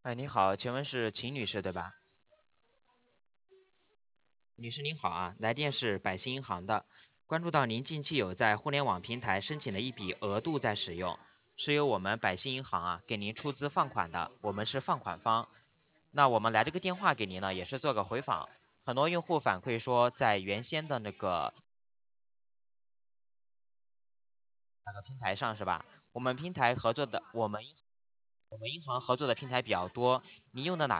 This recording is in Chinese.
哎，你好，请问是秦女士对吧？女士您好啊，来电是百姓银行的，关注到您近期有在互联网平台申请了一笔额度在使用，是由我们百姓银行给您出资放款的，我们是放款方。那我们来这个电话给您呢，也是做个回访。很多用户反馈说，在原先的那个平台上是吧？我们平台合作的，我们银行合作的平台比较多，您用的哪